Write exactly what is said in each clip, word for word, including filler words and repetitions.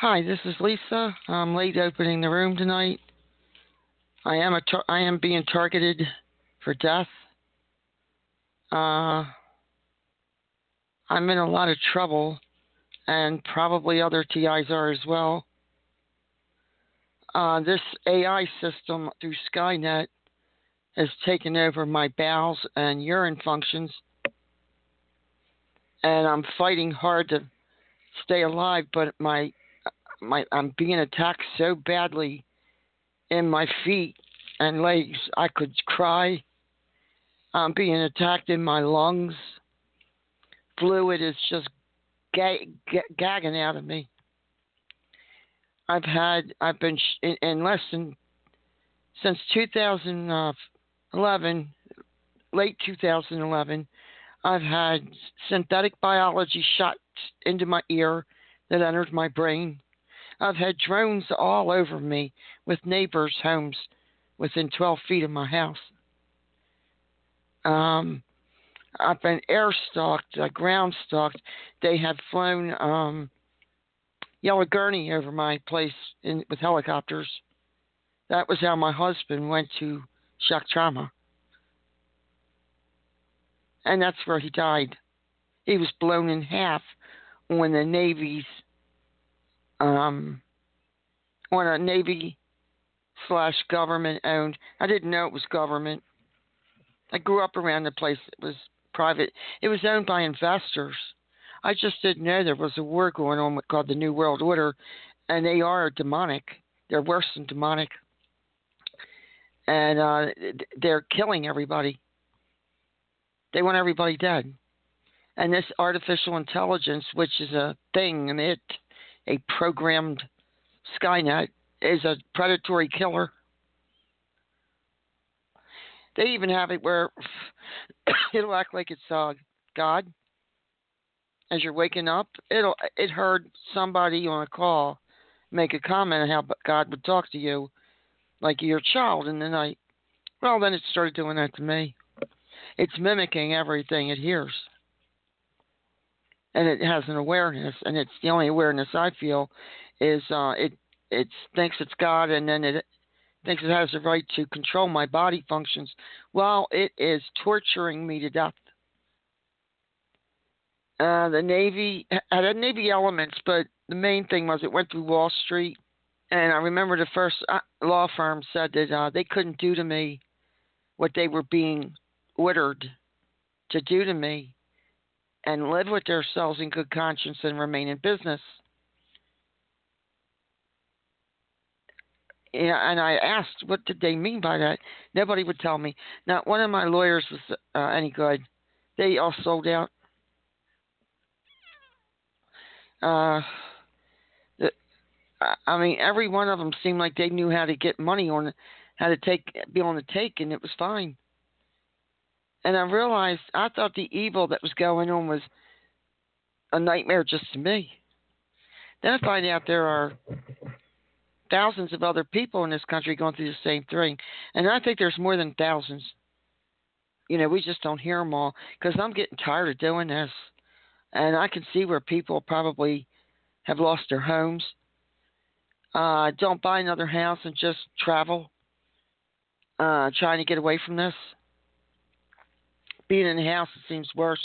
Hi, this is Lisa. I'm late opening the room tonight. I am a tar- I am being targeted for death. Uh, I'm in a lot of trouble, and probably other T Is are as well. Uh, this A I system through Skynet has taken over my bowels and urine functions, and I'm fighting hard to stay alive. But my my I'm being attacked so badly in my feet and legs, I could cry. I'm being attacked in my lungs. Fluid is just ga- ga- gagging out of me. I've had, I've been sh- in, in less than, since two thousand eleven, late two thousand eleven, I've had synthetic biology shot into my ear that entered my brain. I've had drones all over me with neighbors' homes within twelve feet of my house. Um, I've been air stalked, uh, ground stalked. They have flown um, Yellow Gurney over my place in, with helicopters. That was how my husband went to shock trauma, and that's where he died. He was blown in half on the Navy's um, on a Navy slash government owned. I didn't know it was government. I grew up around the place. It was private. It was owned by investors. I just didn't know there was a war going on called the New World Order, and they are demonic. They're worse than demonic, and uh, they're killing everybody. They want everybody dead. And this artificial intelligence, which is a thing, and it, a programmed Skynet, is a predatory killer. They even have it where it'll act like it's uh, God. As you're waking up, it'll it heard somebody on a call make a comment on how God would talk to you like you're a child in the night. Well, then it started doing that to me. It's mimicking everything it hears, and it has an awareness, and it's the only awareness I feel is uh, it it thinks it's God, and then it thinks it has the right to control my body functions while it is torturing me to death. Uh, the Navy had Navy elements, but the main thing was it went through Wall Street. And I remember the first uh, law firm said that uh, they couldn't do to me what they were being ordered to do to me and live with themselves in good conscience and remain in business. Yeah, and I asked, what did they mean by that? Nobody would tell me. Not one of my lawyers was uh, any good. They all sold out. Uh, the, I mean, every one of them seemed like they knew how to get money on, how to take, be on the take, and it was fine. And I realized I thought the evil that was going on was a nightmare just to me. Then I find out there are thousands of other people in this country going through the same thing, and I think there's more than thousands. You know, we just don't hear them all because I'm getting tired of doing this, and I can see where people probably have lost their homes. Uh, don't buy another house and just travel, uh, trying to get away from this. Being in the house, it seems worse.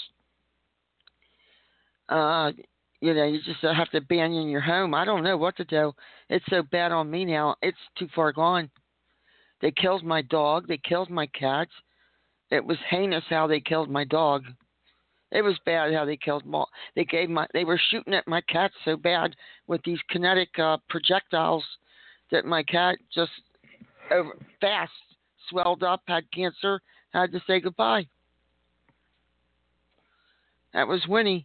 Uh, you know, you just have to abandon your home. I don't know what to do. It's so bad on me now. It's too far gone. They killed my dog. They killed my cats. It was heinous how they killed my dog. It was bad how they killed them all. They gave my. They were shooting at my cat so bad with these kinetic uh, projectiles that my cat just over, fast swelled up, had cancer, had to say goodbye. That was Winnie.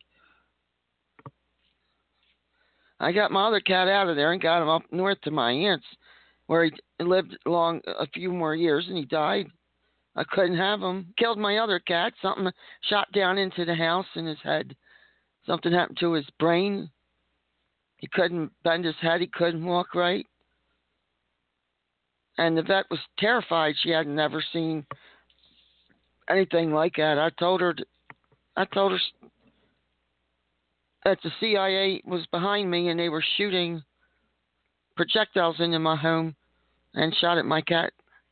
I got my other cat out of there and got him up north to my aunt's, where he lived long a few more years, and he died. I couldn't have him. Killed my other cat. Something shot down into the house in his head. Something happened to his brain. He couldn't bend his head. He couldn't walk right. And the vet was terrified. She had never seen anything like that. I told her. I told her that the C I A was behind me and they were shooting projectiles into my home and shot at my cat.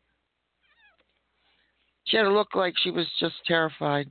She had a look like she was just terrified,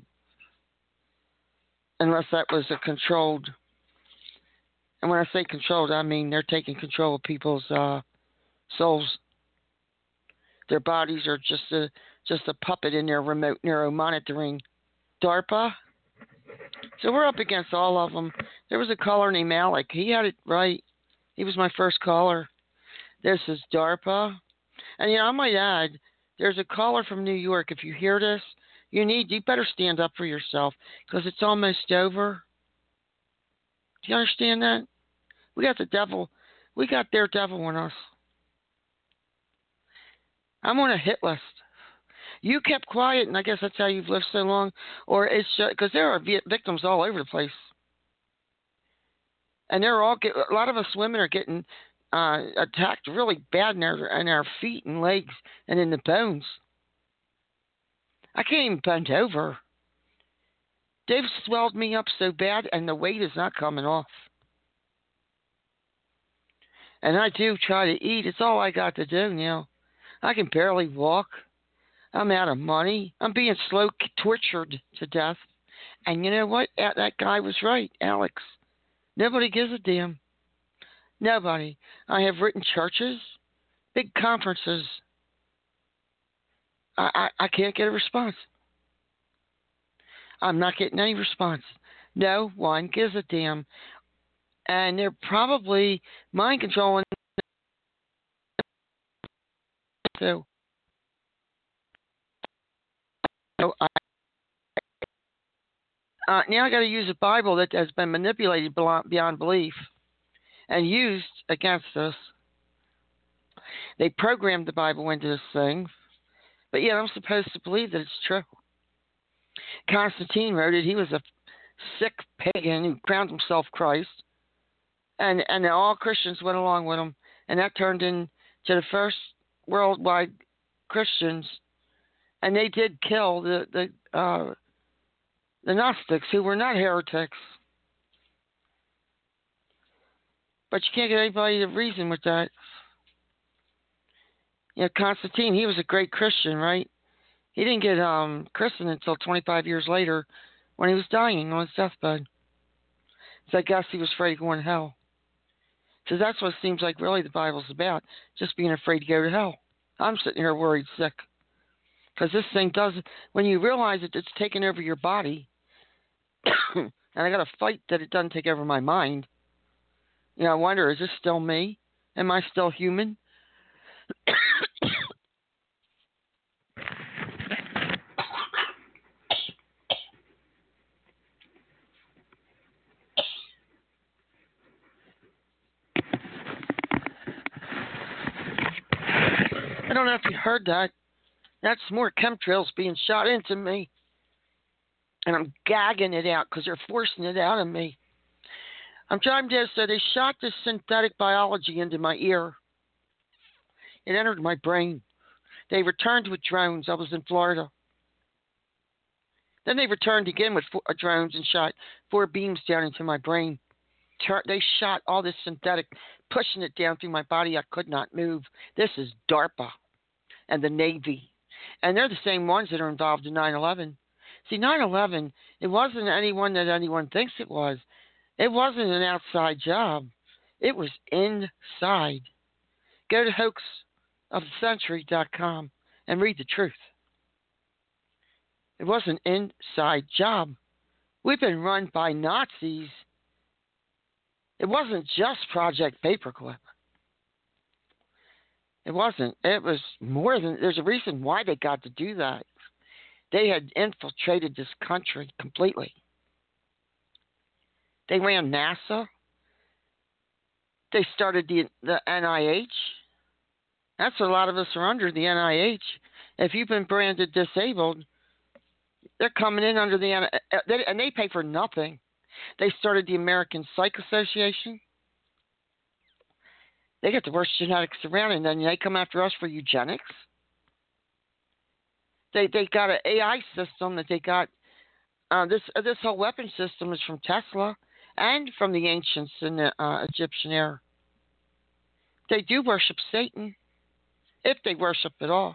unless that was a controlled. And when I say controlled, I mean they're taking control of people's uh, souls. Their bodies are just a just a puppet in their remote neuro monitoring. DARPA. So we're up against all of them. There was a caller named Alec. He had it right. He was my first caller. This is DARPA. And, you know, I might add, there's a caller from New York. If you hear this, you need, you better stand up for yourself because it's almost over. Do you understand that? We got the devil. We got their devil on us. I'm on a hit list. You kept quiet, and I guess that's how you've lived so long. Or it's because there are victims all over the place. And they're all get, a lot of us women are getting uh, attacked really bad in our, in our feet and legs and in the bones. I can't even bend over. They've swelled me up so bad, and the weight is not coming off. And I do try to eat. It's all I got to do now. I can barely walk. I'm out of money. I'm being slow tortured to death. And you know what? That guy was right, Alex. Nobody gives a damn. Nobody. I have written churches, big conferences. I, I, I can't get a response. I'm not getting any response. No one gives a damn. And they're probably mind controlling. So, so I, uh, now I got to use a Bible that has been manipulated beyond belief and used against us. They programmed the Bible into this thing, but yet I'm supposed to believe that it's true. Constantine wrote it. He was a sick pagan who crowned himself Christ, and and all Christians went along with him, and that turned into the first worldwide Christians, and they did kill the the uh, the Gnostics, who were not heretics. But you can't get anybody to reason with that. You know, Constantine, he was a great Christian, right? He didn't get um, christened until twenty-five years later when he was dying on his deathbed. So I guess he was afraid of going to hell. So that's what it seems like really the Bible's about, just being afraid to go to hell. I'm sitting here worried sick. Because this thing does, when you realize that it's taking over your body, and I got to fight that it doesn't take over my mind. You know, I wonder, is this still me? Am I still human? I don't know if you heard that. That's more chemtrails being shot into me. And I'm gagging it out because they're forcing it out of me. I'm trying to say they shot this synthetic biology into my ear. It entered my brain. They returned with drones. I was in Florida. Then they returned again with four, uh, drones and shot four beams down into my brain. Tur- they shot all this synthetic, pushing it down through my body. I could not move. This is DARPA and the Navy. And they're the same ones that are involved in nine eleven. See, nine eleven, it wasn't anyone that anyone thinks it was. It wasn't an outside job. It was inside. Go to hoax of the century dot com and read the truth. It was an inside job. We've been run by Nazis. It wasn't just Project Paperclip. It wasn't. It was more than, there's a reason why they got to do that. They had infiltrated this country completely. They ran NASA. They started the, the N I H. That's what a lot of us are under, the N I H. If you've been branded disabled, they're coming in under the N I H, and they pay for nothing. They started the American Psych Association. They get the worst genetics around, and then they come after us for eugenics. They they got an A I system that they got. Uh, this uh, this whole weapon system is from Tesla and from the ancients in the uh, Egyptian era. They do worship Satan, if they worship at all.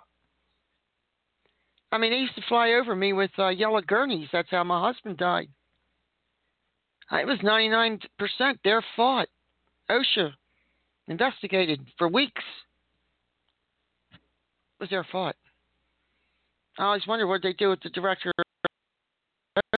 I mean, they used to fly over me with uh, yellow gurneys. That's how my husband died. It was ninety-nine percent their fault. OSHA investigated for weeks. It was their fault. I always wonder what they do with the director